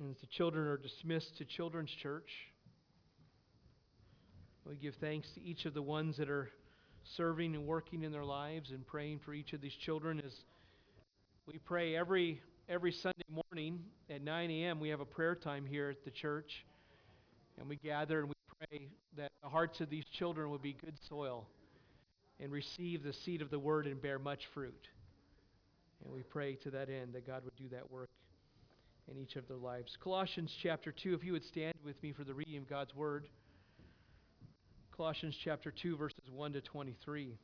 And as the children are dismissed to Children's Church, we give thanks to each of the ones that are serving and working in their lives and praying for each of these children. As we pray every Sunday morning at 9 a.m., we have a prayer time here at the church. And we gather and we pray that the hearts of these children would be good soil and receive the seed of the word and bear much fruit. And we pray to that end that God would do that work in each of their lives. Colossians chapter 2, if you would stand with me for the reading of God's word. Colossians chapter 2, verses 1 to 23.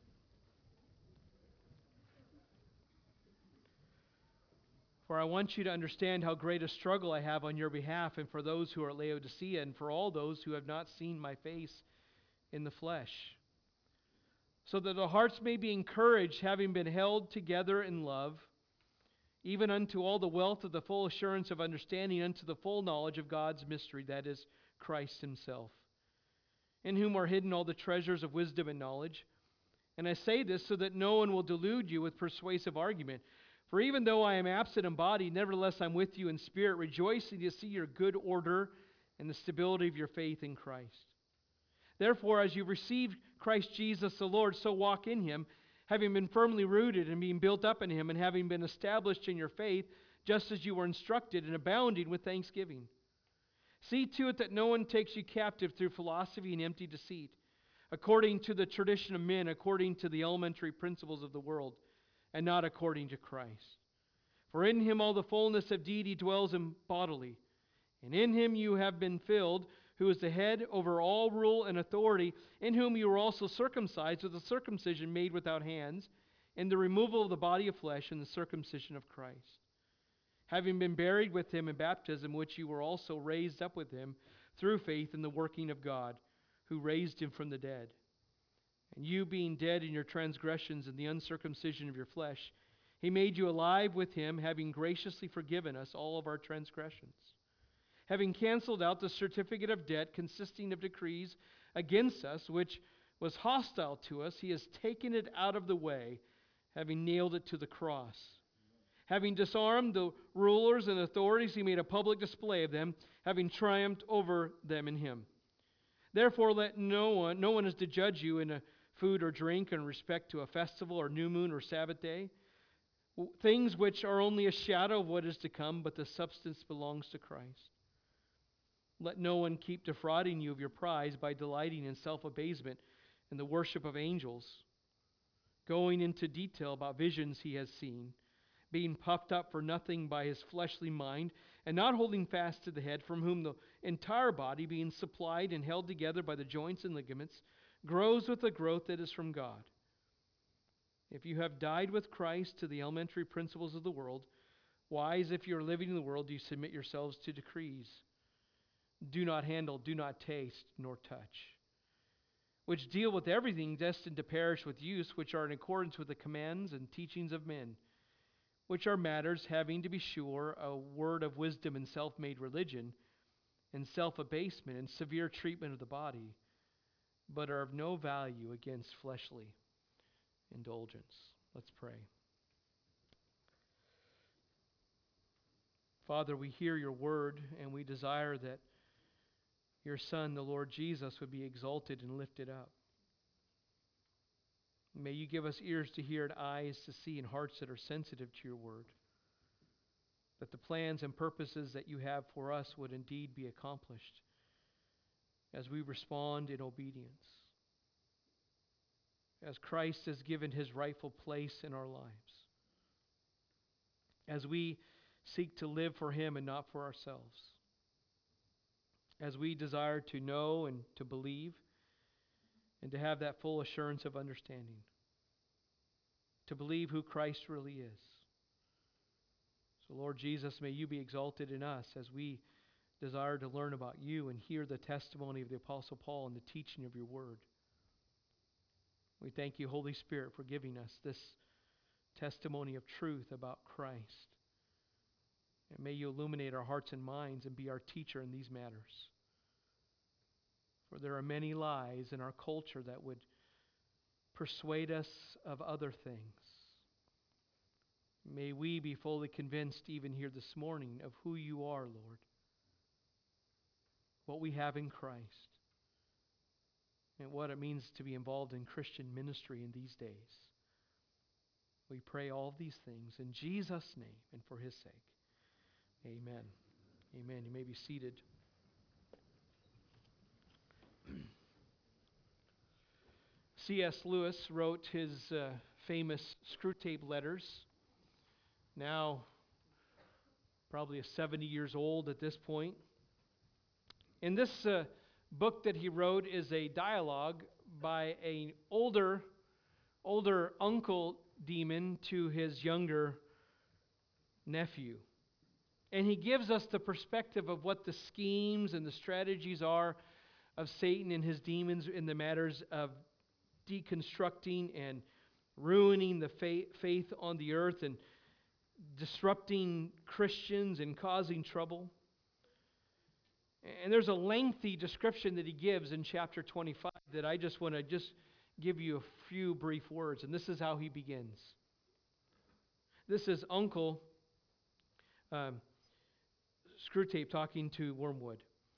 For I want you to understand how great a struggle I have on your behalf and for those who are at Laodicea and for all those who have not seen my face in the flesh, so that the hearts may be encouraged, having been held together in love, even unto all the wealth of the full assurance of understanding, unto the full knowledge of God's mystery, that is, Christ himself, in whom are hidden all the treasures of wisdom and knowledge. And I say this so that no one will delude you with persuasive argument. For even though I am absent in body, nevertheless I'm with you in spirit, rejoicing to see your good order and the stability of your faith in Christ. Therefore, as you've received Christ Jesus the Lord, so walk in him, having been firmly rooted and being built up in him, and having been established in your faith, just as you were instructed, and abounding with thanksgiving. See to it that no one takes you captive through philosophy and empty deceit, according to the tradition of men, according to the elementary principles of the world, and not according to Christ. For in him all the fullness of deity dwells in bodily, and in him you have been filled, who is the head over all rule and authority, in whom you were also circumcised with a circumcision made without hands, in the removal of the body of flesh and the circumcision of Christ. Having been buried with him in baptism, which you were also raised up with him through faith in the working of God, who raised him from the dead. And you being dead in your transgressions and the uncircumcision of your flesh, he made you alive with him, having graciously forgiven us all of our transgressions, having canceled out the certificate of debt consisting of decrees against us, which was hostile to us. He has taken it out of the way, having nailed it to the cross. Having disarmed the rulers and authorities, he made a public display of them, having triumphed over them in him. Therefore let no one is to judge you in a food or drink in respect to a festival or new moon or Sabbath day, things which are only a shadow of what is to come, but the substance belongs to Christ. Let no one keep defrauding you of your prize by delighting in self-abasement and the worship of angels, going into detail about visions he has seen, being puffed up for nothing by his fleshly mind, and not holding fast to the head, from whom the entire body, being supplied and held together by the joints and ligaments, grows with the growth that is from God. If you have died with Christ to the elementary principles of the world, why, as if you are living in the world, do you submit yourselves to decrees? Do not handle, do not taste, nor touch, which deal with everything destined to perish with use, which are in accordance with the commands and teachings of men, which are matters having, to be sure, a word of wisdom and self-made religion, and self-abasement and severe treatment of the body, but are of no value against fleshly indulgence. Let's pray. Father, we hear your word, and we desire that your Son, the Lord Jesus, would be exalted and lifted up. May you give us ears to hear and eyes to see and hearts that are sensitive to your word, that the plans and purposes that you have for us would indeed be accomplished as we respond in obedience, as Christ has given his rightful place in our lives, as we seek to live for him and not for ourselves, as we desire to know and to believe and to have that full assurance of understanding, to believe who Christ really is. So, Lord Jesus, may you be exalted in us as we desire to learn about you and hear the testimony of the Apostle Paul and the teaching of your word. We thank you, Holy Spirit, for giving us this testimony of truth about Christ. And may you illuminate our hearts and minds and be our teacher in these matters. For there are many lies in our culture that would persuade us of other things. May we be fully convinced even here this morning of who you are, Lord, what we have in Christ, and what it means to be involved in Christian ministry in these days. We pray all of these things in Jesus' name and for His sake. Amen. Amen. You may be seated. C.S. Lewis wrote his famous Screwtape Letters, now probably 70 years old at this point. And this book that he wrote is a dialogue by an older uncle demon to his younger nephew. And he gives us the perspective of what the schemes and the strategies are of Satan and his demons in the matters of deconstructing and ruining the faith on the earth and disrupting Christians and causing trouble. And there's a lengthy description that he gives in chapter 25 that I just want to give you a few brief words. And this is how he begins. This is Uncle Screwtape talking to Wormwood.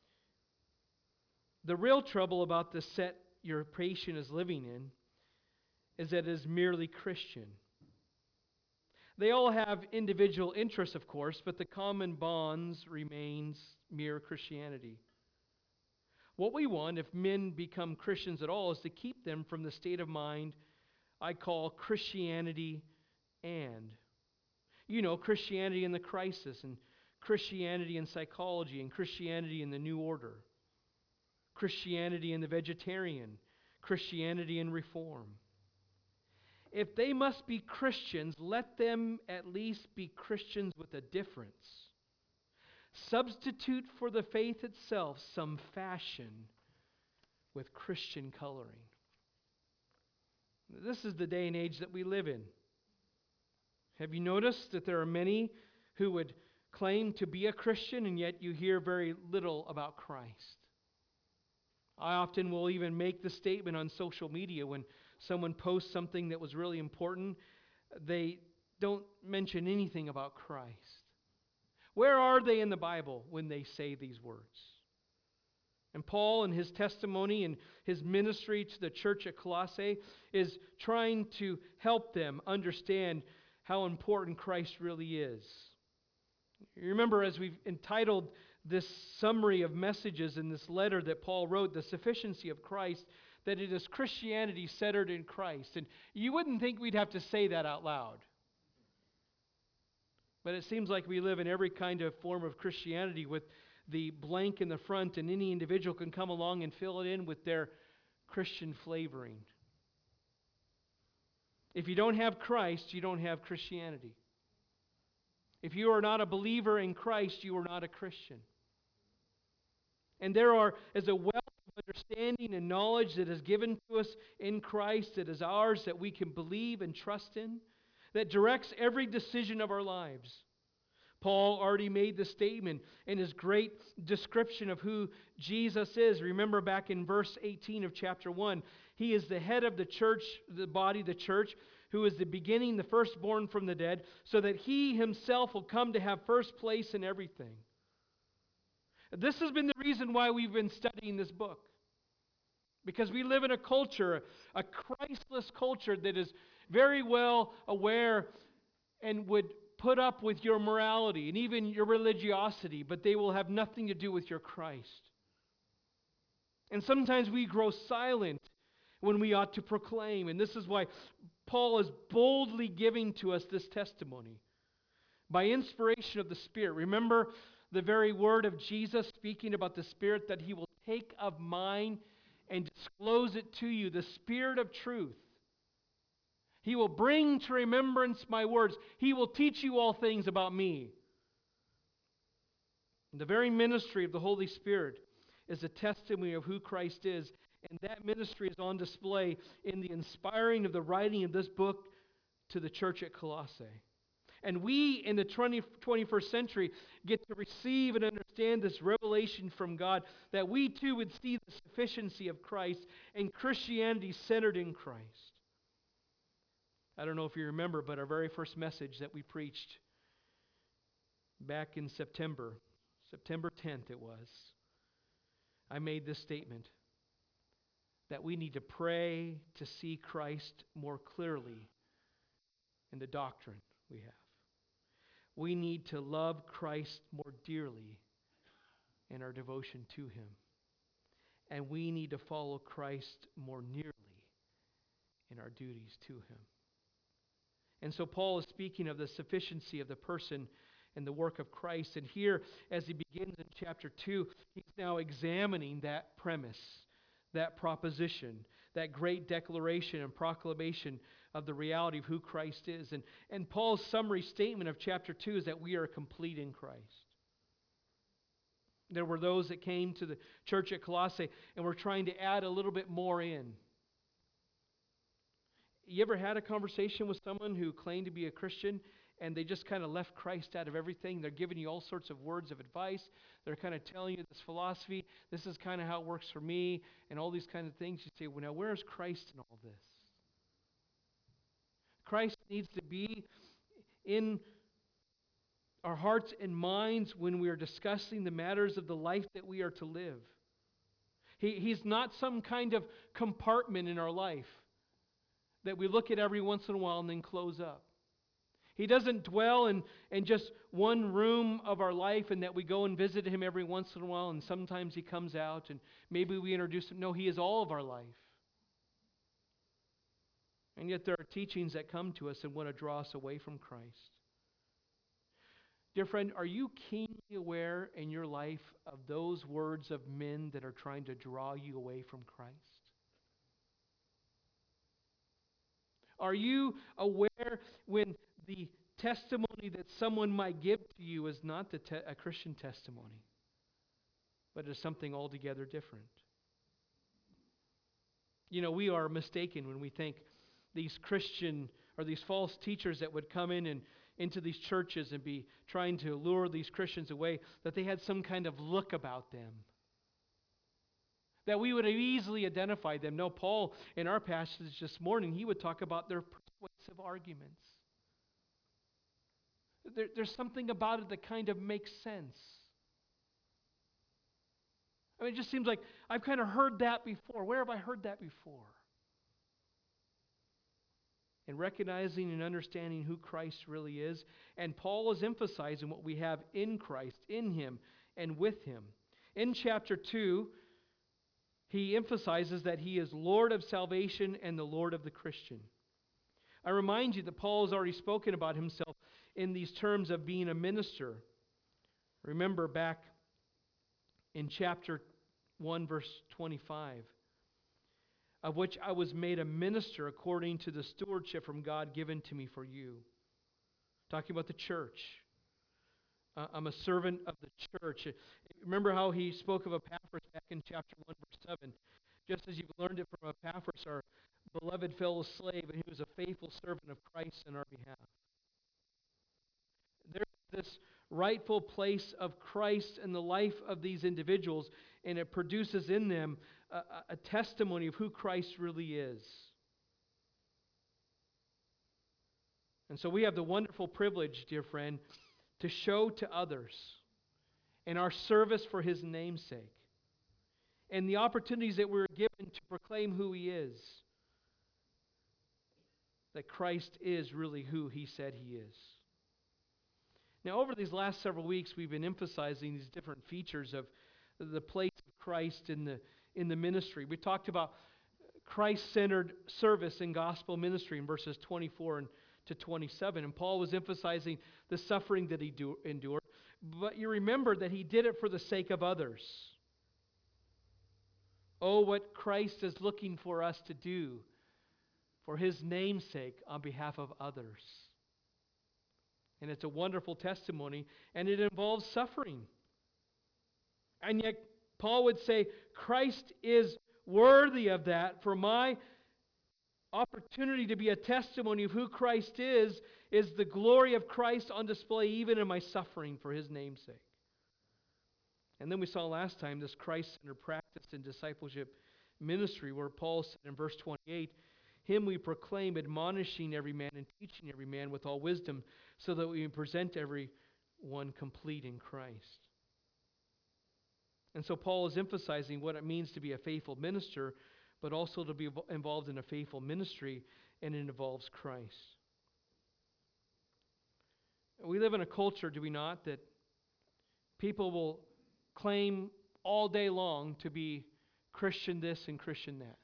The real trouble about the set your patient is living in is that it is merely Christian. They all have individual interests, of course, but the common bonds remains mere Christianity. What we want, if men become Christians at all, is to keep them from the state of mind I call Christianity and. Christianity in the crisis, and Christianity in psychology, and Christianity in the New Order. Christianity in the vegetarian, Christianity in reform. If they must be Christians, let them at least be Christians with a difference. Substitute for the faith itself some fashion with Christian coloring. This is the day and age that we live in. Have you noticed that there are many who would claim to be a Christian, and yet you hear very little about Christ? I often will even make the statement on social media when someone posts something that was really important, they don't mention anything about Christ. Where are they in the Bible when they say these words? And Paul, in his testimony and his ministry to the church at Colossae, is trying to help them understand how important Christ really is. You remember, as we've entitled this summary of messages in this letter that Paul wrote, The Sufficiency of Christ, that it is Christianity centered in Christ. And you wouldn't think we'd have to say that out loud. But it seems like we live in every kind of form of Christianity with the blank in the front, and any individual can come along and fill it in with their Christian flavoring. If you don't have Christ, you don't have Christianity. If you are not a believer in Christ, you are not a Christian. And there is a wealth of understanding and knowledge that is given to us in Christ, that is ours, that we can believe and trust in, that directs every decision of our lives. Paul already made the statement in his great description of who Jesus is. Remember back in verse 18 of chapter 1, He is the head of the church, the body, the church, who is the beginning, the firstborn from the dead, so that He Himself will come to have first place in everything. This has been the reason why we've been studying this book. Because we live in a culture, a Christless culture that is very well aware and would put up with your morality and even your religiosity, but they will have nothing to do with your Christ. And sometimes we grow silent when we ought to proclaim. And this is why Paul is boldly giving to us this testimony. By inspiration of the Spirit. Remember the very word of Jesus speaking about the Spirit that He will take of mine and disclose it to you, the Spirit of truth. He will bring to remembrance my words. He will teach you all things about me. And the very ministry of the Holy Spirit is a testimony of who Christ is. And that ministry is on display in the inspiring of the writing of this book to the church at Colossae. And we in the 21st century get to receive and understand this revelation from God, that we too would see the sufficiency of Christ and Christianity centered in Christ. I don't know if you remember, but our very first message that we preached back in September 10th it was, I made this statement that we need to pray to see Christ more clearly in the doctrine we have. We need to love Christ more dearly in our devotion to Him. And we need to follow Christ more nearly in our duties to Him. And so Paul is speaking of the sufficiency of the person and the work of Christ. And here, as he begins in chapter 2, he's now examining that premise, that proposition, that great declaration and proclamation of the reality of who Christ is. And Paul's summary statement of chapter 2 is that we are complete in Christ. There were those that came to the church at Colossae and were trying to add a little bit more in. You ever had a conversation with someone who claimed to be a Christian and they just kind of left Christ out of everything? They're giving you all sorts of words of advice. They're kind of telling you this philosophy. This is kind of how it works for me and all these kinds of things. You say, well, now where's Christ in all this? Christ needs to be in our hearts and minds when we are discussing the matters of the life that we are to live. He's not some kind of compartment in our life that we look at every once in a while and then close up. He doesn't dwell in just one room of our life and that we go and visit Him every once in a while and sometimes He comes out and maybe we introduce Him. No, He is all of our life. And yet there are teachings that come to us and want to draw us away from Christ. Dear friend, are you keenly aware in your life of those words of men that are trying to draw you away from Christ? Are you aware when the testimony that someone might give to you is not a Christian testimony, but is something altogether different? You know, we are mistaken when we think these Christian or these false teachers that would come in and into these churches and be trying to lure these Christians away, that they had some kind of look about them, that we would have easily identified them. No, Paul, in our passage this morning, he would talk about their persuasive arguments. There's something about it that kind of makes sense. I mean, it just seems like I've kind of heard that before. Where have I heard that before? And recognizing and understanding who Christ really is. And Paul is emphasizing what we have in Christ, in Him, and with Him. In chapter 2, he emphasizes that He is Lord of salvation and the Lord of the Christian. I remind you that Paul has already spoken about himself in these terms of being a minister. Remember back in chapter 1, verse 25. Of which I was made a minister according to the stewardship from God given to me for you. Talking about the church. I'm a servant of the church. Remember how he spoke of Epaphras back in chapter 1, verse 7. Just as you've learned it from Epaphras, our beloved fellow slave, and he was a faithful servant of Christ in our behalf. There's this rightful place of Christ in the life of these individuals, and it produces in them a testimony of who Christ really is. And so we have the wonderful privilege, dear friend, to show to others in our service for His name's sake, and the opportunities that we're given to proclaim who He is, that Christ is really who He said He is. Now, over these last several weeks, we've been emphasizing these different features of the place of Christ in the ministry. We talked about Christ-centered service and gospel ministry in verses 24 to 27. And Paul was emphasizing the suffering that he endured. But you remember that he did it for the sake of others. Oh, what Christ is looking for us to do for His name's sake on behalf of others. And it's a wonderful testimony, and it involves suffering. And yet, Paul would say, Christ is worthy of that. For my opportunity to be a testimony of who Christ is the glory of Christ on display even in my suffering for His name's sake. And then we saw last time this Christ-centered practice in discipleship ministry, where Paul said in verse 28, Him we proclaim, admonishing every man and teaching every man with all wisdom, so that we may present every one complete in Christ. And so Paul is emphasizing what it means to be a faithful minister, but also to be involved in a faithful ministry, and it involves Christ. We live in a culture, do we not, that people will claim all day long to be Christian this and Christian that.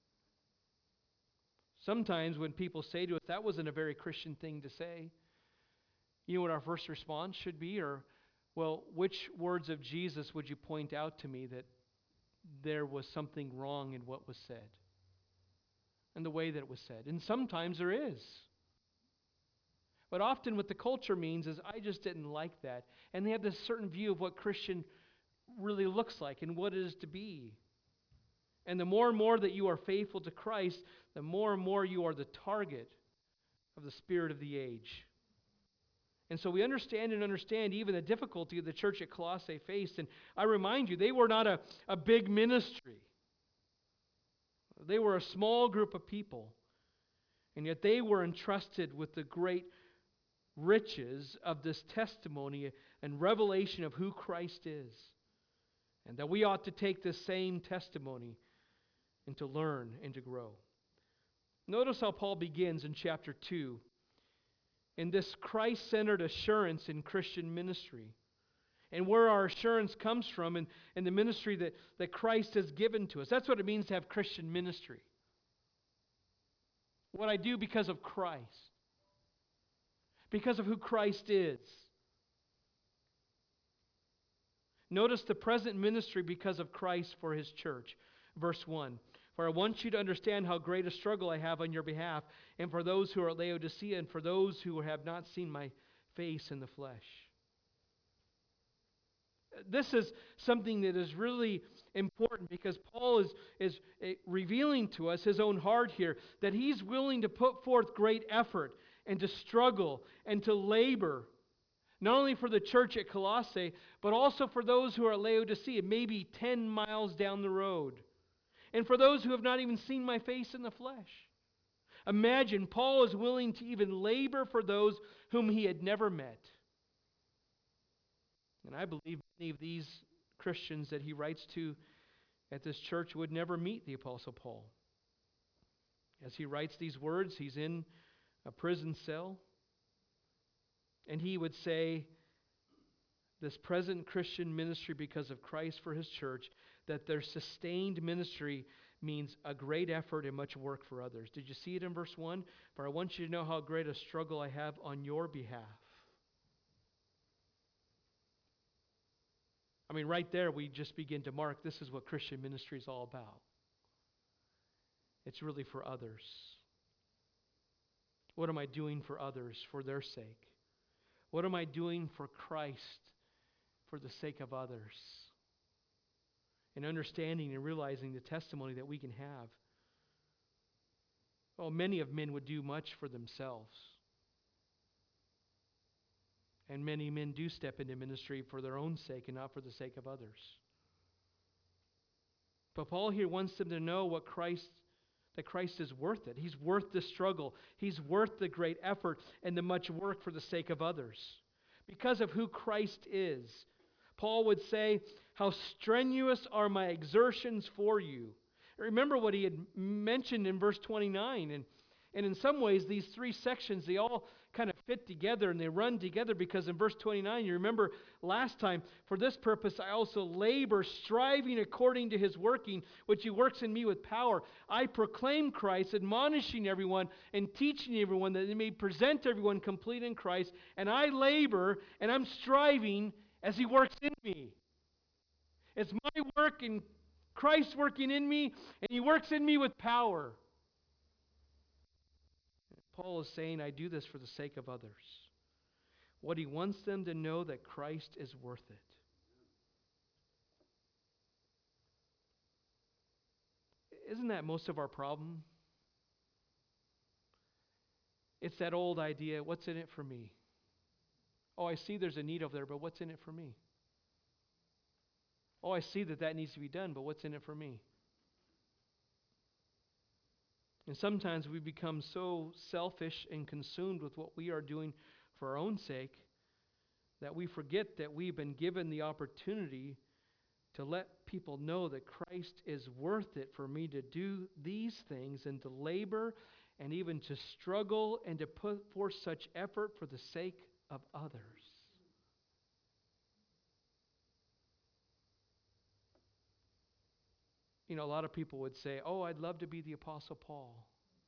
Sometimes when people say to us, that wasn't a very Christian thing to say, you know what our first response should be? Or, well, which words of Jesus would you point out to me that there was something wrong in what was said and the way that it was said? And sometimes there is. But often what the culture means is, I just didn't like that. And they have this certain view of what Christian really looks like and what it is to be. And the more and more that you are faithful to Christ, the more and more you are the target of the spirit of the age. And so we understand even the difficulty the church at Colossae faced. And I remind you, they were not a big ministry. They were a small group of people. And yet they were entrusted with the great riches of this testimony and revelation of who Christ is. And that we ought to take this same testimony and to learn and to grow. Notice how Paul begins in chapter 2 in this Christ-centered assurance in Christian ministry, and where our assurance comes from in the ministry that Christ has given to us. That's what it means to have Christian ministry. What I do because of Christ, because of who Christ is. Notice the present ministry because of Christ for His church. Verse 1. For I want you to understand how great a struggle I have on your behalf, and for those who are at Laodicea, and for those who have not seen my face in the flesh. This is something that is really important, because Paul is revealing to us his own heart here, that he's willing to put forth great effort and to struggle and to labor, not only for the church at Colossae, but also for those who are at Laodicea, maybe 10 miles down the road. And for those who have not even seen my face in the flesh. Imagine, Paul is willing to even labor for those whom he had never met. And I believe many of these Christians that he writes to at this church would never meet the Apostle Paul. As he writes these words, he's in a prison cell. And he would say, this present Christian ministry because of Christ for His church, that their sustained ministry means a great effort and much work for others. Did you see it in verse 1? For I want you to know how great a struggle I have on your behalf. I mean, right there we just begin to mark this is what Christian ministry is all about. It's really for others. What am I doing for others for their sake? What am I doing for Christ for the sake of others? And understanding and realizing the testimony that we can have. Oh, many of men would do much for themselves. And many men do step into ministry for their own sake and not for the sake of others. But Paul here wants them to know that Christ is worth it. He's worth the struggle. He's worth the great effort and the much work for the sake of others. Because of who Christ is. Paul would say, how strenuous are my exertions for you. Remember what he had mentioned in verse 29. And in some ways, these three sections, they all kind of fit together and they run together, because in verse 29, you remember last time, for this purpose I also labor, striving according to His working, which He works in me with power. I proclaim Christ, admonishing everyone and teaching everyone that they may present everyone complete in Christ. And I labor and I'm striving as He works in me. It's my work and Christ working in me, and He works in me with power. Paul is saying, I do this for the sake of others. What he wants them to know, that Christ is worth it. Isn't that most of our problem? It's that old idea, what's in it for me? Oh, I see there's a need over there, but what's in it for me? Oh, I see that needs to be done, but what's in it for me? And sometimes we become so selfish and consumed with what we are doing for our own sake that we forget that we've been given the opportunity to let people know that Christ is worth it for me to do these things and to labor and even to struggle and to put forth such effort for the sake of others. You know, a lot of people would say, oh, I'd love to be the Apostle Paul.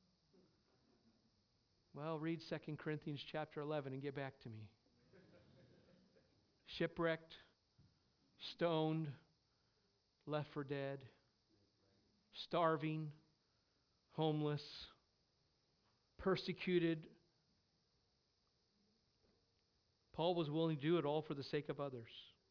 Well, read 2 Corinthians chapter 11 and get back to me. Shipwrecked, stoned, left for dead, starving, homeless, persecuted. Paul was willing to do it all for the sake of others.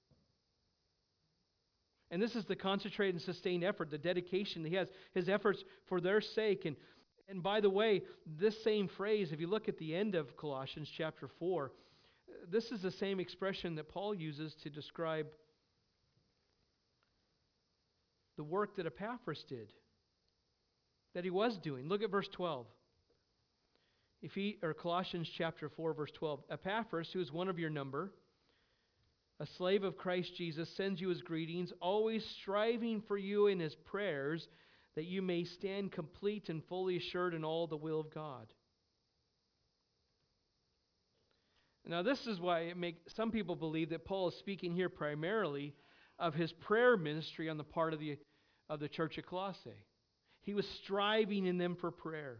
And this is the concentrated and sustained effort, the dedication that he has, his efforts for their sake. And by the way, this same phrase, if you look at the end of Colossians chapter 4, this is the same expression that Paul uses to describe the work that Epaphras did, that he was doing. Look at verse 12. Colossians chapter 4, verse 12. Epaphras, who is one of your number, a slave of Christ Jesus, sends you his greetings, always striving for you in his prayers, that you may stand complete and fully assured in all the will of God. Now, this is why some people believe that Paul is speaking here primarily of his prayer ministry on the part of the church at Colossae. He was striving in them for prayer.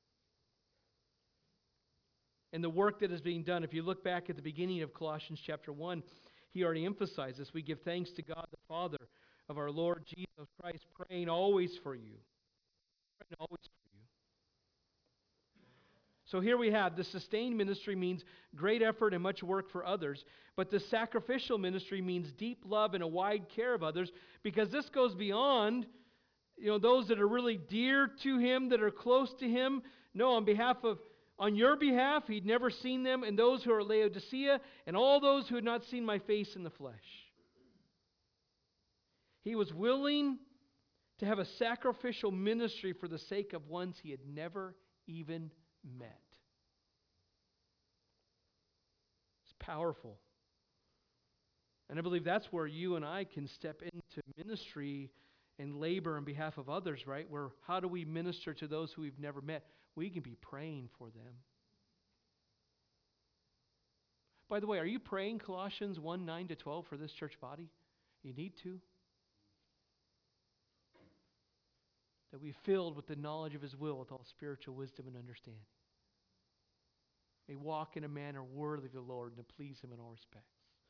And the work that is being done, if you look back at the beginning of Colossians chapter 1, he already emphasized this. We give thanks to God the Father of our Lord Jesus Christ, praying always for you. Praying always for you. So here we have the sustained ministry means great effort and much work for others, but the sacrificial ministry means deep love and a wide care of others, because this goes beyond, those that are really dear to him, that are close to him. No, on your behalf, he'd never seen them, and those who are at Laodicea, and all those who had not seen my face in the flesh. He was willing to have a sacrificial ministry for the sake of ones he had never even met. It's powerful. And I believe that's where you and I can step into ministry and labor on behalf of others, right? Where how do we minister to those who we've never met? We can be praying for them. By the way, are you praying Colossians 1, 9 to 12 for this church body? You need to. That we filled with the knowledge of his will with all spiritual wisdom and understanding. May walk in a manner worthy of the Lord and to please him in all respects.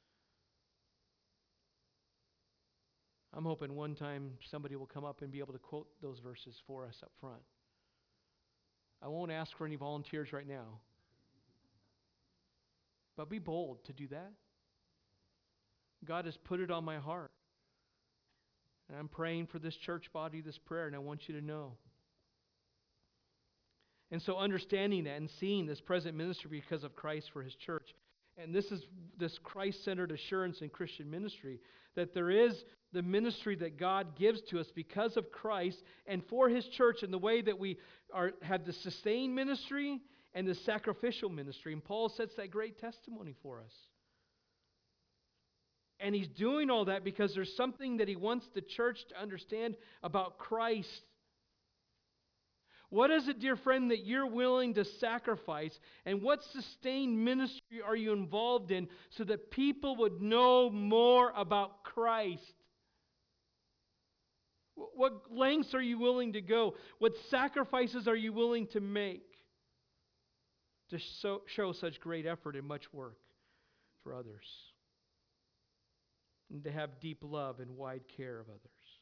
I'm hoping one time somebody will come up and be able to quote those verses for us up front. I won't ask for any volunteers right now. But be bold to do that. God has put it on my heart. And I'm praying for this church body, this prayer, and I want you to know. And so understanding that and seeing this present ministry because of Christ for his church, and this is this Christ-centered assurance in Christian ministry, that there is the ministry that God gives to us because of Christ and for his church, in the way that we have the sustained ministry and the sacrificial ministry. And Paul sets that great testimony for us. And he's doing all that because there's something that he wants the church to understand about Christ. What is it, dear friend, that you're willing to sacrifice? And what sustained ministry are you involved in so that people would know more about Christ? What lengths are you willing to go? What sacrifices are you willing to make to show such great effort and much work for others? And to have deep love and wide care of others.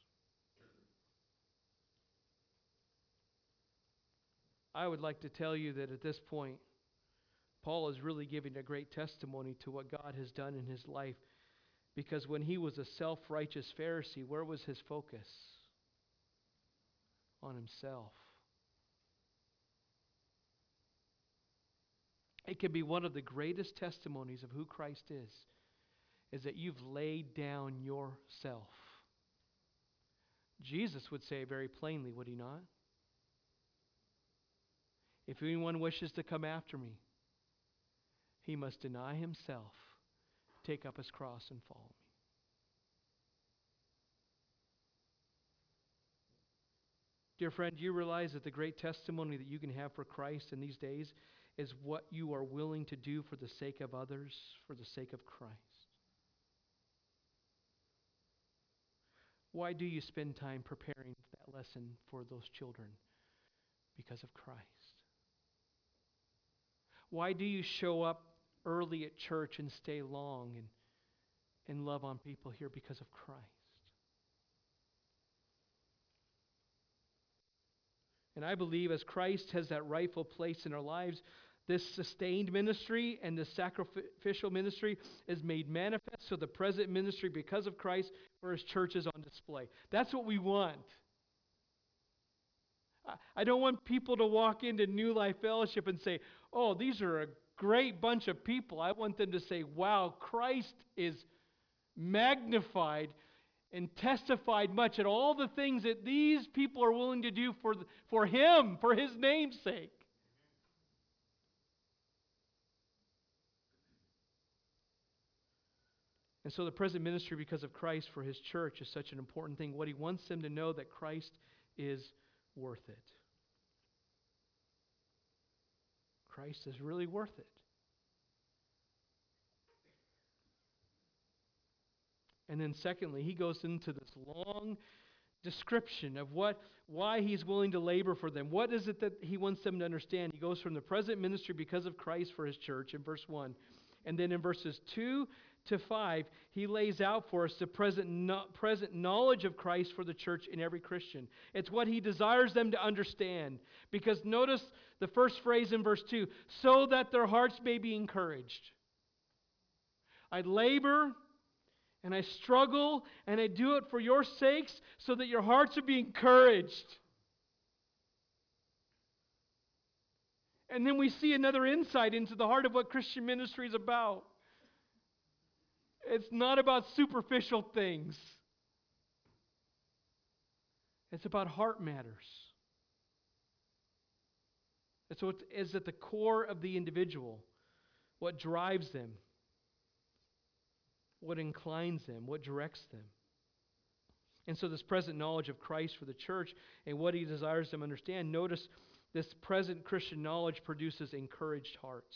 I would like to tell you that at this point, Paul is really giving a great testimony to what God has done in his life. Because when he was a self-righteous Pharisee, where was his focus? On himself. It can be one of the greatest testimonies of who Christ is that you've laid down yourself. Jesus would say very plainly, would he not? If anyone wishes to come after me, he must deny himself, take up his cross, and follow me. Dear friend, do you realize that the great testimony that you can have for Christ in these days is what you are willing to do for the sake of others, for the sake of Christ? Why do you spend time preparing that lesson for those children? Because of Christ. Why do you show up early at church and stay long and love on people here? Because of Christ. And I believe as Christ has that rightful place in our lives, this sustained ministry and this sacrificial ministry is made manifest. So the present ministry, because of Christ, for His church is on display. That's what we want. I don't want people to walk into New Life Fellowship and say, oh, these are a great bunch of people. I want them to say, wow, Christ is magnified and testified much at all the things that these people are willing to do for Him, for His name's sake. And so the present ministry, because of Christ, for His church is such an important thing. What He wants them to know that Christ is worth it. Christ is really worth it. And then secondly, he goes into this long description of why he's willing to labor for them. What is it that he wants them to understand? He goes from the present ministry because of Christ for His church in verse 1. And then in verses 2 to 5, he lays out for us the present knowledge of Christ for the church in every Christian. It's what he desires them to understand. Because notice the first phrase in verse 2, so that their hearts may be encouraged. I labor and I struggle and I do it for your sakes so that your hearts would be encouraged. And then we see another insight into the heart of what Christian ministry is about. It's not about superficial things. It's about heart matters. It's what is at the core of the individual, what drives them, what inclines them, what directs them. And so this present knowledge of Christ for the church and what he desires them to understand, notice this present Christian knowledge produces encouraged hearts.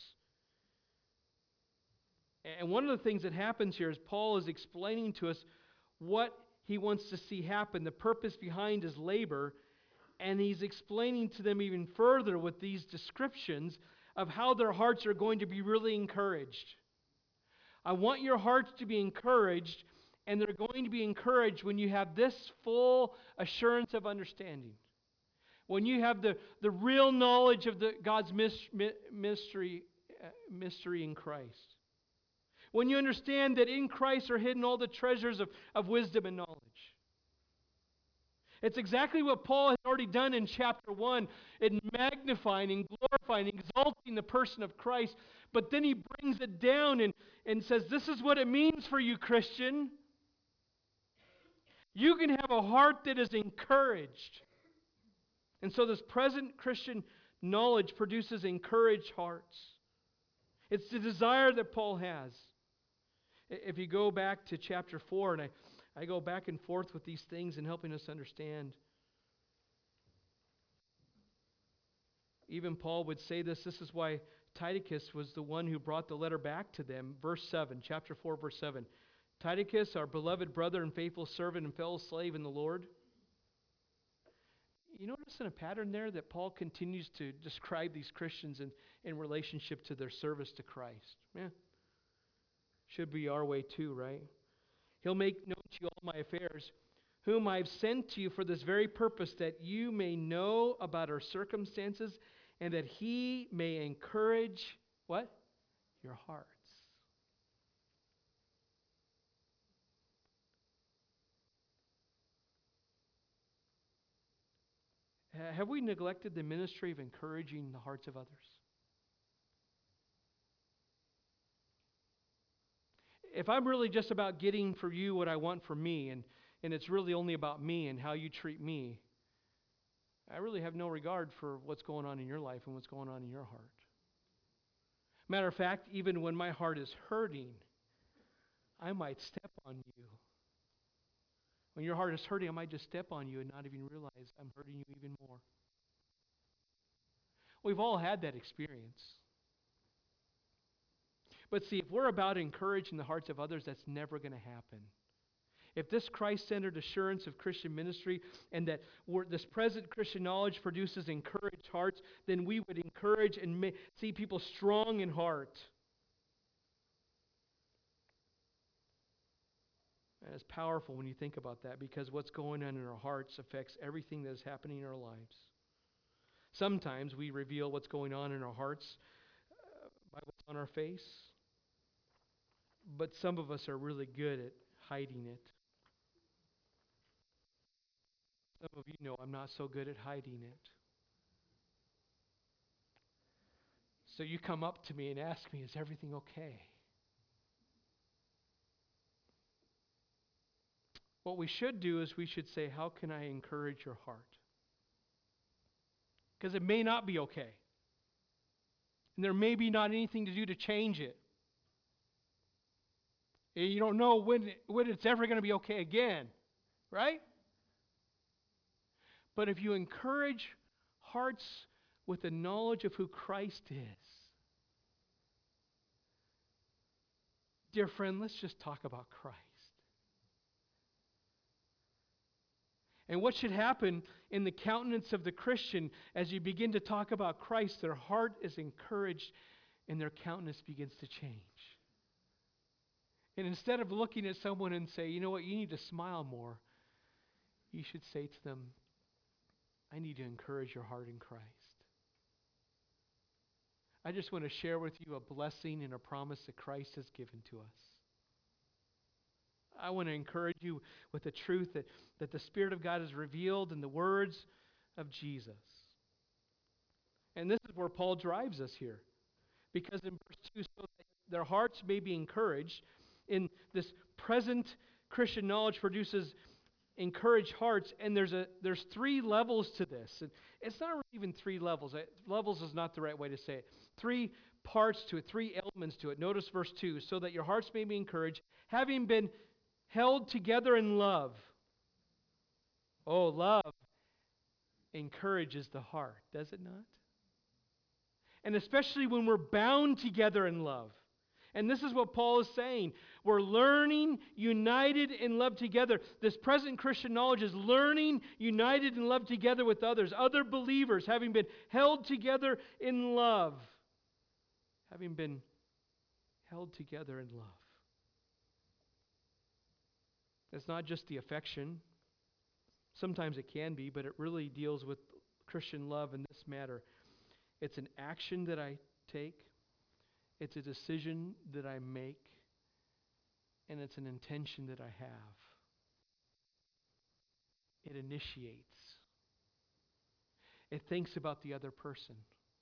And one of the things that happens here is Paul is explaining to us what he wants to see happen, the purpose behind his labor, and he's explaining to them even further with these descriptions of how their hearts are going to be really encouraged. I want your hearts to be encouraged, and they're going to be encouraged when you have this full assurance of understanding. When you have the real knowledge of God's mystery in Christ. When you understand that in Christ are hidden all the treasures of wisdom and knowledge. It's exactly what Paul has already done in chapter 1 in magnifying and glorifying, exalting the person of Christ. But then he brings it down and says, this is what it means for you, Christian. You can have a heart that is encouraged. And so this present Christian knowledge produces encouraged hearts. It's the desire that Paul has. If you go back to chapter 4, and I go back and forth with these things and helping us understand. Even Paul would say this. This is why Titus was the one who brought the letter back to them. Verse 7, chapter 4, verse 7. Titus, our beloved brother and faithful servant and fellow slave in the Lord. You notice in a pattern there that Paul continues to describe these Christians in relationship to their service to Christ. Yeah. Should be our way too, right? He'll make known to you all my affairs, whom I've sent to you for this very purpose, that you may know about our circumstances, and that he may encourage, what? Your hearts. Have we neglected the ministry of encouraging the hearts of others? If I'm really just about getting for you what I want for me, and it's really only about me and how you treat me, I really have no regard for what's going on in your life and what's going on in your heart. Matter of fact, even when my heart is hurting, I might step on you. When your heart is hurting, I might just step on you and not even realize I'm hurting you even more. We've all had that experience. But see, if we're about encouraging the hearts of others, that's never going to happen. If this Christ-centered assurance of Christian ministry and that this present Christian knowledge produces encouraged hearts, then we would encourage and see people strong in heart. And it's powerful when you think about that, because what's going on in our hearts affects everything that is happening in our lives. Sometimes we reveal what's going on in our hearts by what's on our face, but some of us are really good at hiding it. Some of you know I'm not so good at hiding it. So you come up to me and ask me, is everything okay? What we should do is we should say, how can I encourage your heart? Because it may not be okay. And there may be not anything to do to change it. You don't know when it's ever going to be okay again, right? But if you encourage hearts with the knowledge of who Christ is, dear friend, let's just talk about Christ. And what should happen in the countenance of the Christian as you begin to talk about Christ, their heart is encouraged and their countenance begins to change. And instead of looking at someone and say, you know what, you need to smile more, you should say to them, I need to encourage your heart in Christ. I just want to share with you a blessing and a promise that Christ has given to us. I want to encourage you with the truth that the Spirit of God has revealed in the words of Jesus. And this is where Paul drives us here. Because in verse 2, so that their hearts may be encouraged, in this present Christian knowledge produces encouraged hearts, and there's three levels to this. And it's not really even three levels. Levels is not the right way to say it. Three parts to it, three elements to it. Notice verse 2, so that your hearts may be encouraged, having been held together in love. Oh, love encourages the heart, does it not? And especially when we're bound together in love. And this is what Paul is saying. We're learning, united in love together. This present Christian knowledge is learning, united in love together with others, other believers, having been held together in love. Having been held together in love. It's not just the affection. Sometimes it can be, but it really deals with Christian love in this matter. It's an action that I take. It's a decision that I make. And it's an intention that I have. It initiates. It thinks about the other person.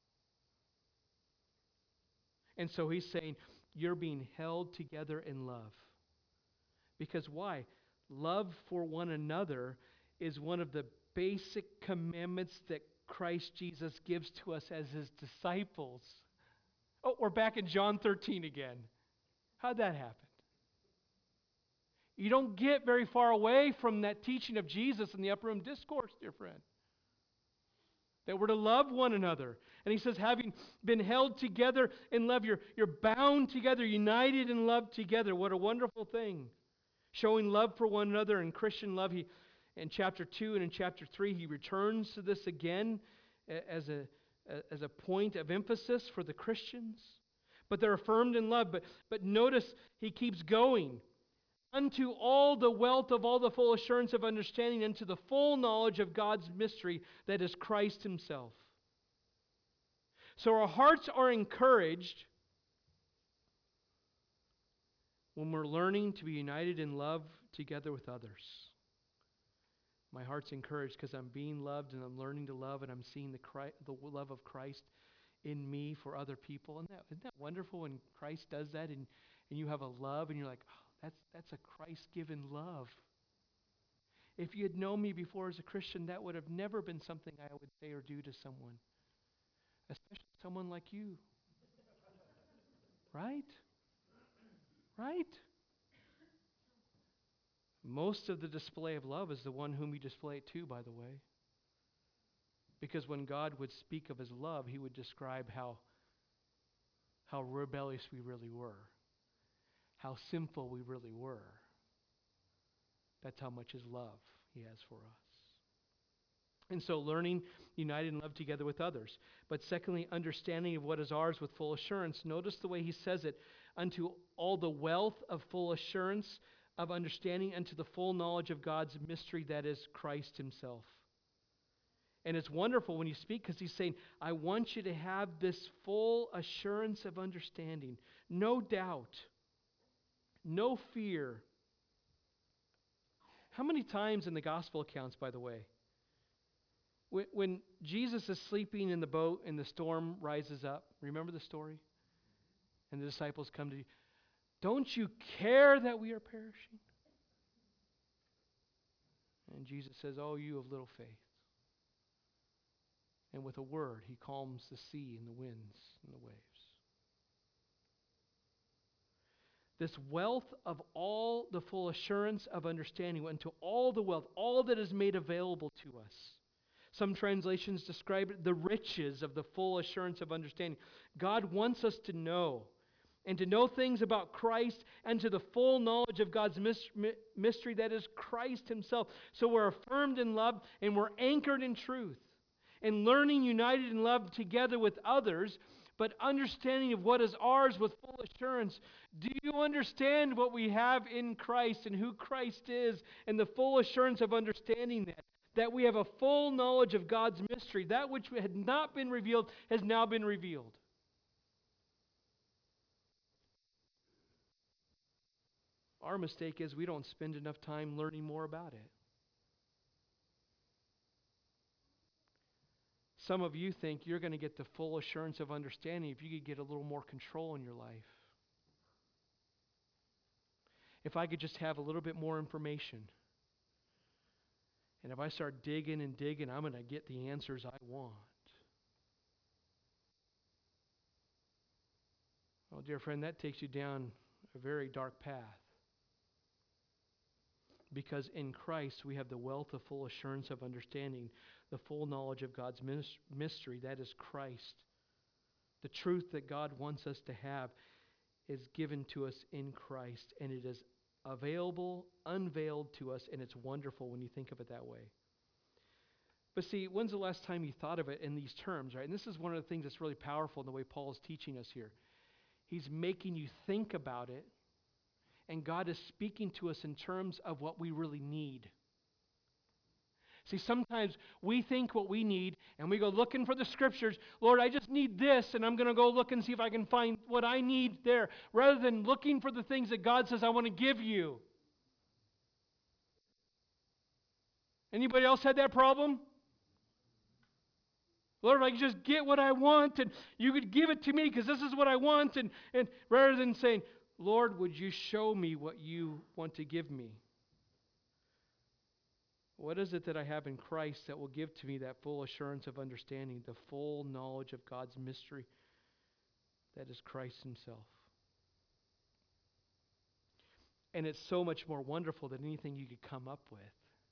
And so he's saying, you're being held together in love. Because why? Love for one another is one of the basic commandments that Christ Jesus gives to us as his disciples. Oh, we're back in John 13 again. How'd that happen? You don't get very far away from that teaching of Jesus in the upper room discourse, dear friend. That we're to love one another. And he says, having been held together in love, you're bound together, united in love together. What a wonderful thing. Showing love for one another in Christian love. In chapter 2 and in chapter 3, he returns to this again as a point of emphasis for the Christians. But they're affirmed in love. But notice he keeps going. Unto all the wealth of all the full assurance of understanding, unto the full knowledge of God's mystery, that is Christ himself. So our hearts are encouraged when we're learning to be united in love together with others. My heart's encouraged because I'm being loved and I'm learning to love and I'm seeing the love of Christ in me for other people. Isn't that wonderful when Christ does that and you have a love and you're like, oh, that's a Christ-given love. If you had known me before as a Christian, that would have never been something I would say or do to someone, especially someone like you. Right? Right? Most of the display of love is the one whom we display it to, by the way. Because when God would speak of his love, he would describe how rebellious we really were, how sinful we really were. That's how much his love he has for us. And so learning, united in love together with others. But secondly, understanding of what is ours with full assurance. Notice the way he says it. Unto all the wealth of full assurance of understanding, unto the full knowledge of God's mystery, that is Christ himself. And it's wonderful when you speak because he's saying, I want you to have this full assurance of understanding. No doubt. No fear. How many times in the gospel accounts, by the way, when Jesus is sleeping in the boat and the storm rises up, remember the story? And the disciples come to you, don't you care that we are perishing? And Jesus says, oh, you of little faith. And with a word, he calms the sea and the winds and the waves. This wealth of all the full assurance of understanding, unto all the wealth, all that is made available to us. Some translations describe it, the riches of the full assurance of understanding. God wants us to know, and to know things about Christ, and to the full knowledge of God's mystery, that is Christ himself. So we're affirmed in love, and we're anchored in truth. And learning united in love together with others, but understanding of what is ours with full assurance. Do you understand what we have in Christ and who Christ is, and the full assurance of understanding that? That we have a full knowledge of God's mystery. That which had not been revealed has now been revealed. Our mistake is we don't spend enough time learning more about it. Some of you think you're going to get the full assurance of understanding if you could get a little more control in your life. If I could just have a little bit more information. And if I start digging and digging, I'm going to get the answers I want. Well, dear friend, that takes you down a very dark path. Because in Christ we have the wealth of full assurance of understanding, the full knowledge of God's mystery, that is Christ. The truth that God wants us to have is given to us in Christ, and it is available, unveiled to us, and it's wonderful when you think of it that way. But see, when's the last time you thought of it in these terms, right? And this is one of the things that's really powerful in the way Paul is teaching us here. He's making you think about it, and God is speaking to us in terms of what we really need. See, sometimes we think what we need, and we go looking for the scriptures. Lord, I just need this, and I'm going to go look and see if I can find what I need there, rather than looking for the things that God says, I want to give you. Anybody else had that problem? Lord, if I could just get what I want, and you could give it to me because this is what I want, and rather than saying, Lord, would you show me what you want to give me? What is it that I have in Christ that will give to me that full assurance of understanding, the full knowledge of God's mystery? That is Christ himself. And it's so much more wonderful than anything you could come up with.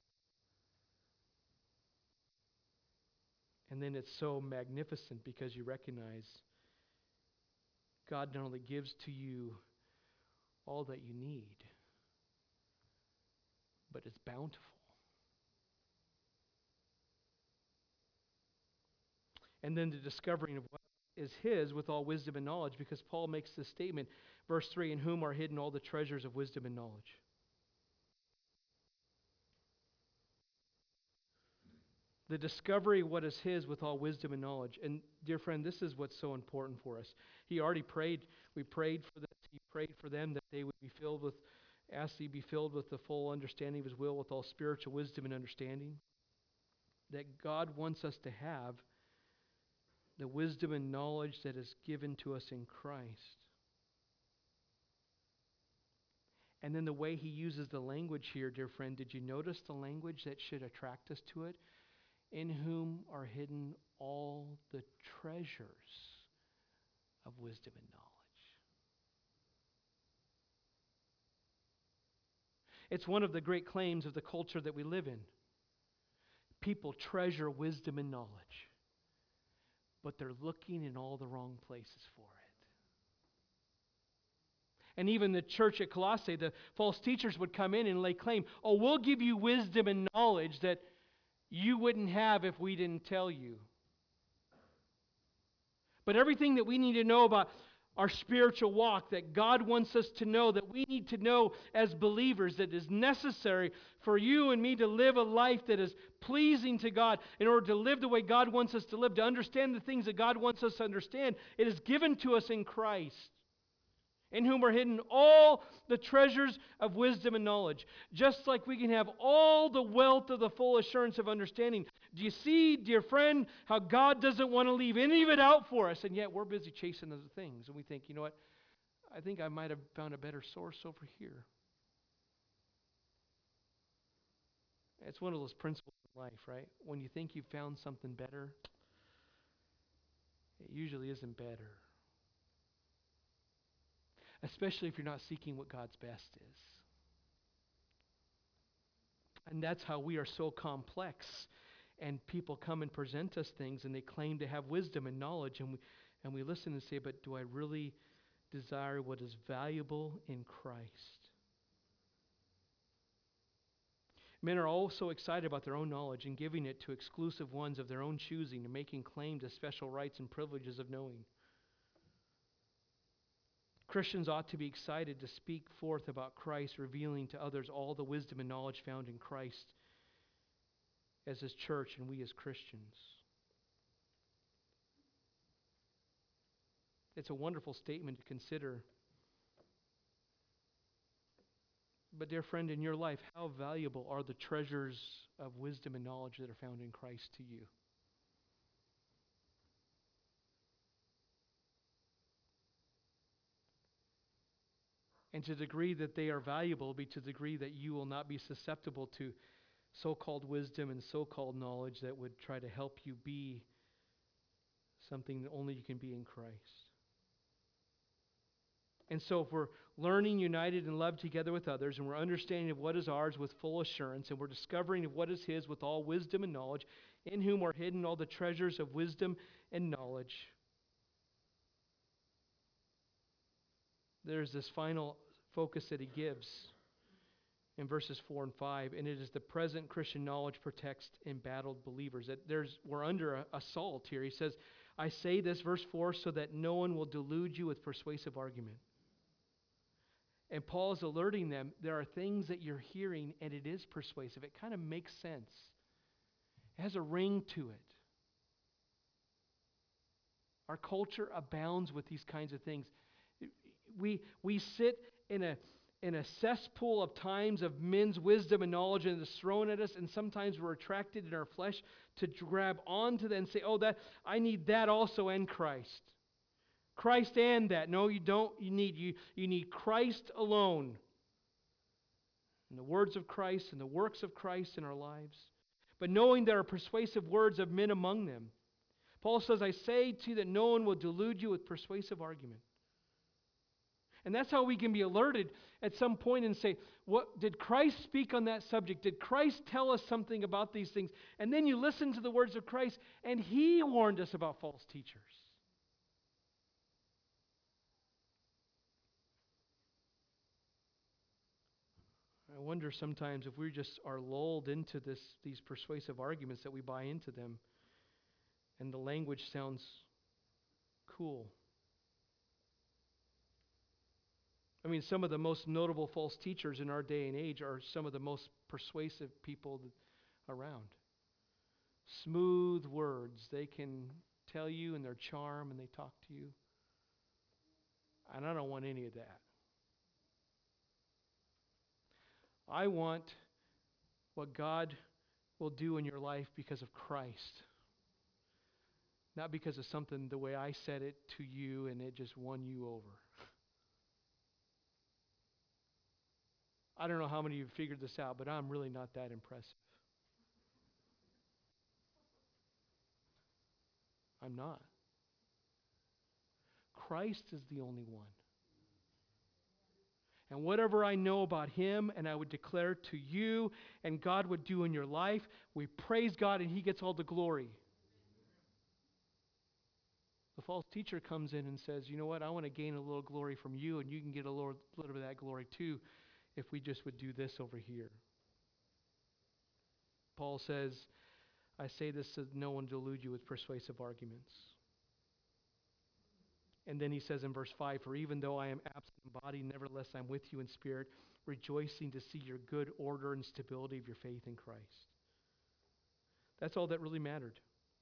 And then it's so magnificent because you recognize God not only gives to you all that you need, but it's bountiful. And then the discovering of what is his with all wisdom and knowledge, because Paul makes this statement, verse 3, in whom are hidden all the treasures of wisdom and knowledge. The discovery of what is his with all wisdom and knowledge. And dear friend, this is what's so important for us. He already prayed. We prayed for this. He prayed for them that they would be filled with, asked he be filled with the full understanding of his will, with all spiritual wisdom and understanding. That God wants us to have the wisdom and knowledge that is given to us in Christ. And then the way he uses the language here, dear friend, did you notice the language that should attract us to it? In whom are hidden all the treasures of wisdom and knowledge. It's one of the great claims of the culture that we live in. People treasure wisdom and knowledge, but they're looking in all the wrong places for it. And even the church at Colossae, the false teachers would come in and lay claim, oh, we'll give you wisdom and knowledge that you wouldn't have if we didn't tell you. But everything that we need to know about our spiritual walk, that God wants us to know, that we need to know as believers, that is necessary for you and me to live a life that is pleasing to God, in order to live the way God wants us to live, to understand the things that God wants us to understand, it is given to us in Christ, in whom are hidden all the treasures of wisdom and knowledge. Just like we can have all the wealth of the full assurance of understanding. Do you see, dear friend, how God doesn't want to leave any of it out for us, and yet we're busy chasing other things, and we think, you know what, I think I might have found a better source over here. It's one of those principles in life, right? When you think you've found something better, it usually isn't better. Especially if you're not seeking what God's best is. And that's how we are so complex. And people come and present us things, and they claim to have wisdom and knowledge, and we listen and say, but do I really desire what is valuable in Christ? Men are also excited about their own knowledge and giving it to exclusive ones of their own choosing and making claim to special rights and privileges of knowing. Christians ought to be excited to speak forth about Christ, revealing to others all the wisdom and knowledge found in Christ as His church and we as Christians. It's a wonderful statement to consider. But dear friend, in your life, how valuable are the treasures of wisdom and knowledge that are found in Christ to you? And to the degree that they are valuable, be to the degree that you will not be susceptible to so-called wisdom and so-called knowledge that would try to help you be something that only you can be in Christ. And so if we're learning united and love together with others, and we're understanding of what is ours with full assurance, and we're discovering of what is His with all wisdom and knowledge, in whom are hidden all the treasures of wisdom and knowledge, there's this final focus that he gives in verses 4 and 5, and it is the present Christian knowledge protects embattled believers. We're under assault here. He says, I say this, verse 4, so that no one will delude you with persuasive argument. And Paul is alerting them, there are things that you're hearing, and it is persuasive. It kind of makes sense. It has a ring to it. Our culture abounds with these kinds of things. We sit in a cesspool of times of men's wisdom and knowledge, and it's thrown at us, and sometimes we're attracted in our flesh to grab onto that and say, oh, that I need that also and Christ. Christ and that. No, you don't. You need Christ alone. And the words of Christ and the works of Christ in our lives. But knowing there are persuasive words of men among them. Paul says, I say to you that no one will delude you with persuasive argument. And that's how we can be alerted at some point and say, what did Christ speak on that subject? Did Christ tell us something about these things? And then you listen to the words of Christ, and He warned us about false teachers. I wonder sometimes if we just are lulled into these persuasive arguments that we buy into them, and the language sounds cool. I mean, some of the most notable false teachers in our day and age are some of the most persuasive people around. Smooth words. They can tell you in their charm, and they talk to you. And I don't want any of that. I want what God will do in your life because of Christ. Not because of something the way I said it to you and it just won you over. I don't know how many of you figured this out, but I'm really not that impressive. I'm not. Christ is the only one. And whatever I know about him, and I would declare to you, and God would do in your life, we praise God and he gets all the glory. The false teacher comes in and says, you know what, I want to gain a little glory from you, and you can get a little bit of that glory too if we just would do this over here. Paul says, I say this so no one delude you with persuasive arguments. And then he says in verse 5, for even though I am absent in body, nevertheless I'm with you in spirit, rejoicing to see your good order and stability of your faith in Christ. That's all that really mattered.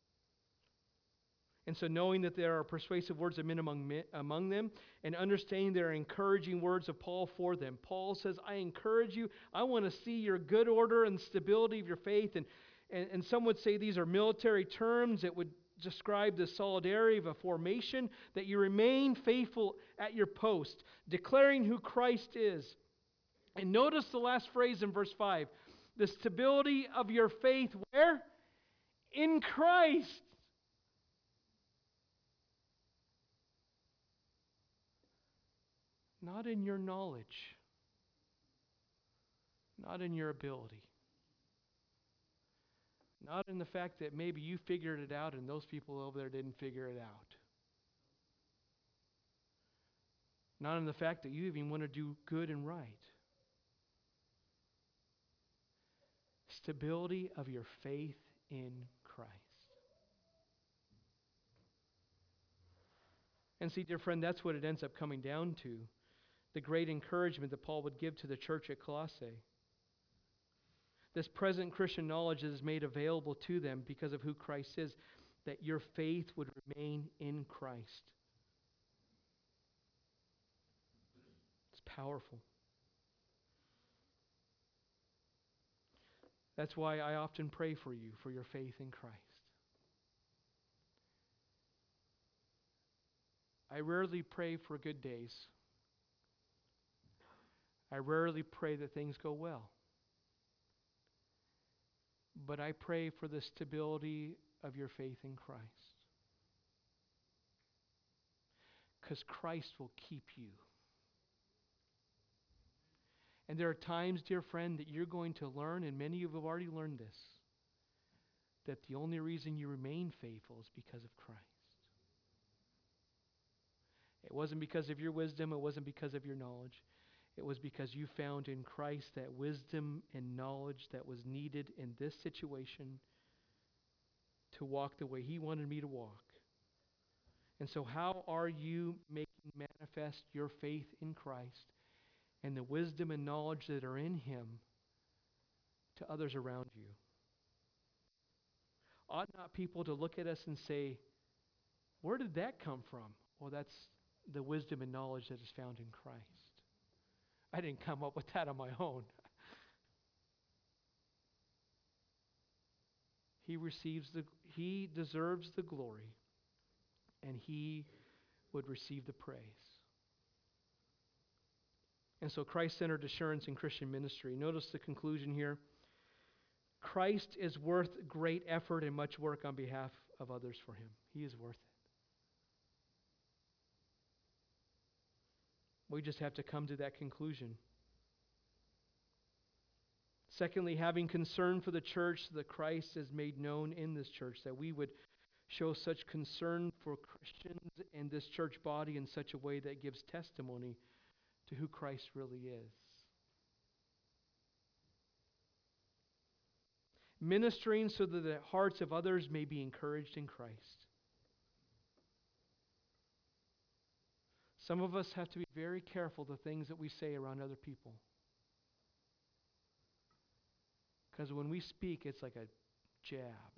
And so knowing that there are persuasive words of men among them, and understanding there are encouraging words of Paul for them, Paul says, I encourage you, I want to see your good order and stability of your faith. And some would say these are military terms. It would describe the solidarity of a formation, that you remain faithful at your post, declaring who Christ is. And notice the last phrase in verse 5, the stability of your faith where? In Christ. Not in your knowledge, not in your ability, not in the fact that maybe you figured it out and those people over there didn't figure it out. Not in the fact that you even want to do good and right. Stability of your faith in Christ. And see, dear friend, that's what it ends up coming down to. The great encouragement that Paul would give to the church at Colossae. This present Christian knowledge is made available to them because of who Christ is, that your faith would remain in Christ. It's powerful. That's why I often pray for you, for your faith in Christ. I rarely pray for good days. I rarely pray that things go well. But I pray for the stability of your faith in Christ. Because Christ will keep you. And there are times, dear friend, that you're going to learn, and many of you have already learned this, that the only reason you remain faithful is because of Christ. It wasn't because of your wisdom. It wasn't because of your knowledge. It was because you found in Christ that wisdom and knowledge that was needed in this situation to walk the way He wanted me to walk. And so how are you making manifest your faith in Christ and the wisdom and knowledge that are in Him to others around you? Ought not people to look at us and say, where did that come from? Well, that's the wisdom and knowledge that is found in Christ. I didn't come up with that on my own. He deserves the glory, and He would receive the praise. And so Christ-centered assurance in Christian ministry. Notice the conclusion here. Christ is worth great effort and much work on behalf of others for Him. He is worth it. We just have to come to that conclusion. Secondly, having concern for the church that Christ is made known in this church, that we would show such concern for Christians and this church body in such a way that gives testimony to who Christ really is. Ministering so that the hearts of others may be encouraged in Christ. Some of us have to be very careful the things that we say around other people. Because when we speak, it's like a jab.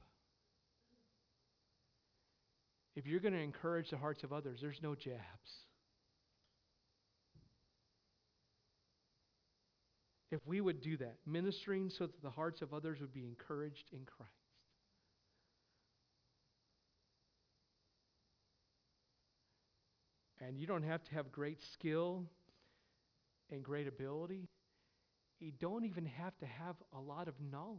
If you're going to encourage the hearts of others, there's no jabs. If we would do that, ministering so that the hearts of others would be encouraged in Christ. And you don't have to have great skill and great ability. You don't even have to have a lot of knowledge.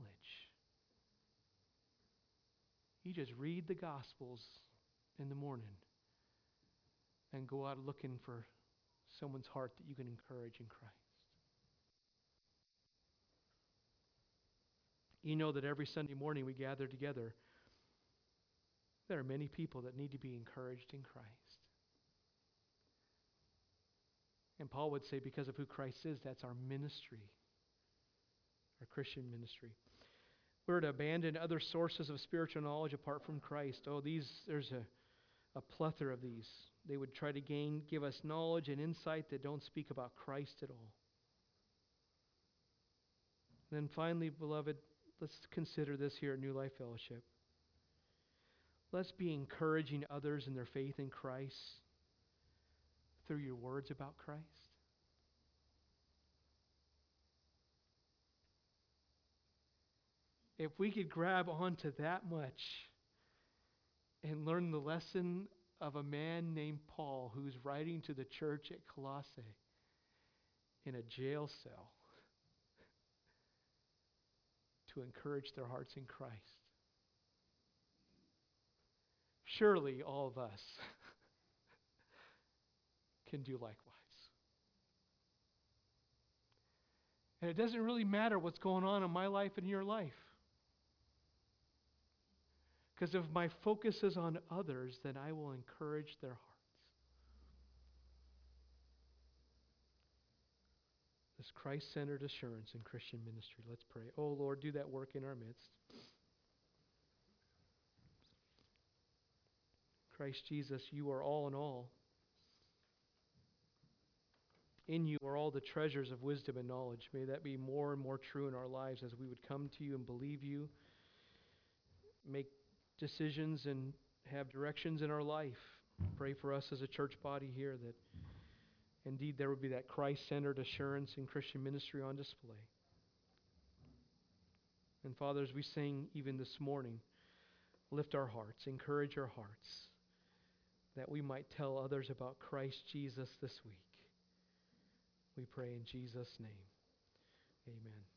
You just read the Gospels in the morning and go out looking for someone's heart that you can encourage in Christ. You know that every Sunday morning we gather together, there are many people that need to be encouraged in Christ. And Paul would say, because of who Christ is, that's our ministry, our Christian ministry. We're to abandon other sources of spiritual knowledge apart from Christ. There's a plethora of these. They would try to give us knowledge and insight that don't speak about Christ at all. And then finally, beloved, let's consider this here at New Life Fellowship. Let's be encouraging others in their faith in Christ through your words about Christ. If we could grab onto that much and learn the lesson of a man named Paul who's writing to the church at Colossae in a jail cell to encourage their hearts in Christ. Surely all of us can do likewise. And it doesn't really matter what's going on in my life and your life. Because if my focus is on others, then I will encourage their hearts. This Christ-centered assurance in Christian ministry. Let's pray. Oh Lord, do that work in our midst. Christ Jesus, you are all in all. In you are all the treasures of wisdom and knowledge. May that be more and more true in our lives as we would come to you and believe you, make decisions and have directions in our life. Pray for us as a church body here that indeed there would be that Christ-centered assurance in Christian ministry on display. And Father, as we sing even this morning, lift our hearts, encourage our hearts, that we might tell others about Christ Jesus this week. We pray in Jesus' name. Amen.